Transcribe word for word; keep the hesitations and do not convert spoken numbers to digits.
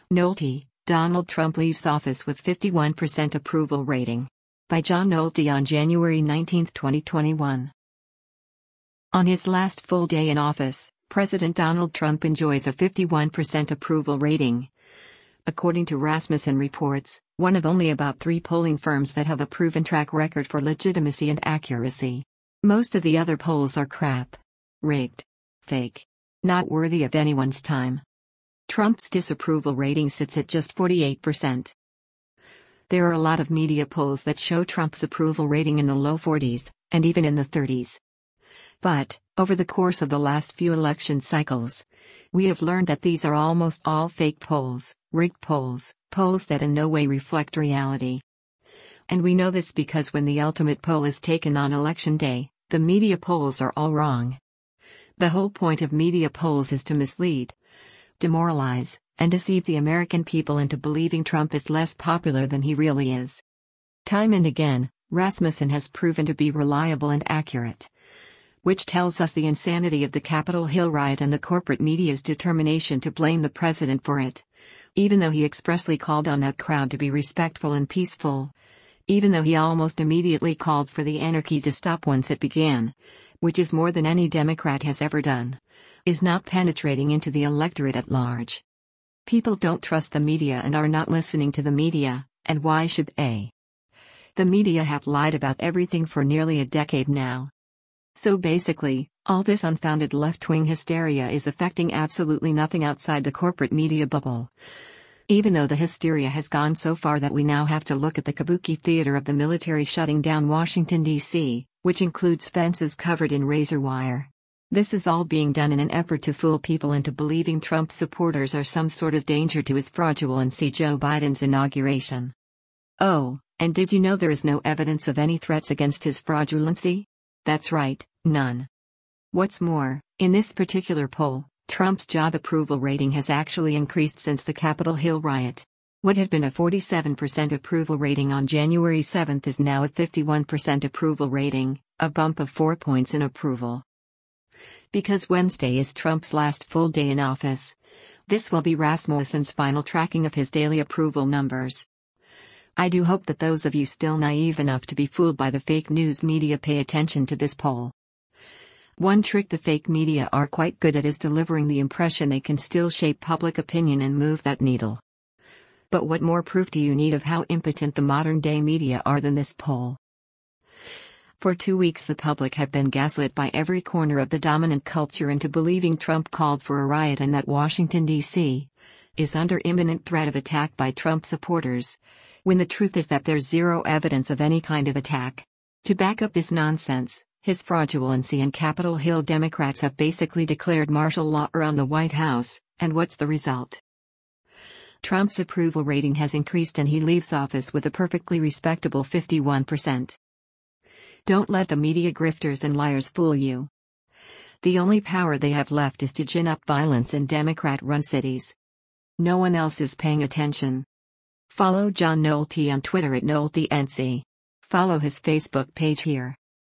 Nolte, Donald Trump leaves office with fifty-one percent approval rating. By John Nolte on January nineteenth, twenty twenty-one. On his last full day in office, President Donald Trump enjoys a fifty-one percent approval rating. According to Rasmussen Reports, one of only about three polling firms that have a proven track record for legitimacy and accuracy. Most of the other polls are crap. Rigged. Fake. Not worthy of anyone's time. Trump's disapproval rating sits at just forty-eight percent. There are a lot of media polls that show Trump's approval rating in the low forties, and even in the thirties. But, over the course of the last few election cycles, we have learned that these are almost all fake polls, rigged polls, polls that in no way reflect reality. And we know this because when the ultimate poll is taken on election day, the media polls are all wrong. The whole point of media polls is to mislead, demoralize, and deceive the American people into believing Trump is less popular than he really is. Time and again, Rasmussen has proven to be reliable and accurate. Which tells us the insanity of the Capitol Hill riot and the corporate media's determination to blame the president for it. Even though he expressly called on that crowd to be respectful and peaceful. Even though he almost immediately called for the anarchy to stop once it began. Which is more than any Democrat has ever done. Is not penetrating into the electorate at large. People don't trust the media and are not listening to the media, and why should they? The media have lied about everything for nearly a decade now. So basically, all this unfounded left-wing hysteria is affecting absolutely nothing outside the corporate media bubble. Even though the hysteria has gone so far that we now have to look at the kabuki theater of the military shutting down Washington, D C, which includes fences covered in razor wire. This is all being done in an effort to fool people into believing Trump supporters are some sort of danger to his fraudulency Joe Biden's inauguration. Oh, and did you know there is no evidence of any threats against his fraudulency? That's right, none. What's more, in this particular poll, Trump's job approval rating has actually increased since the Capitol Hill riot. What had been a forty-seven percent approval rating on January seventh is now a fifty-one percent approval rating, a bump of four points in approval. Because Wednesday is Trump's last full day in office. This will be Rasmussen's final tracking of his daily approval numbers. I do hope that those of you still naive enough to be fooled by the fake news media pay attention to this poll. One trick the fake media are quite good at is delivering the impression they can still shape public opinion and move that needle. But what more proof do you need of how impotent the modern-day media are than this poll? For two weeks the public have been gaslit by every corner of the dominant culture into believing Trump called for a riot and that Washington, D C is under imminent threat of attack by Trump supporters, when the truth is that there's zero evidence of any kind of attack. To back up this nonsense, his fraudulency and Capitol Hill Democrats have basically declared martial law around the White House, and what's the result? Trump's approval rating has increased and he leaves office with a perfectly respectable fifty-one percent. Don't let the media grifters and liars fool you. The only power they have left is to gin up violence in Democrat-run cities. No one else is paying attention. Follow John Nolte on Twitter at NolteNC. Follow his Facebook page here.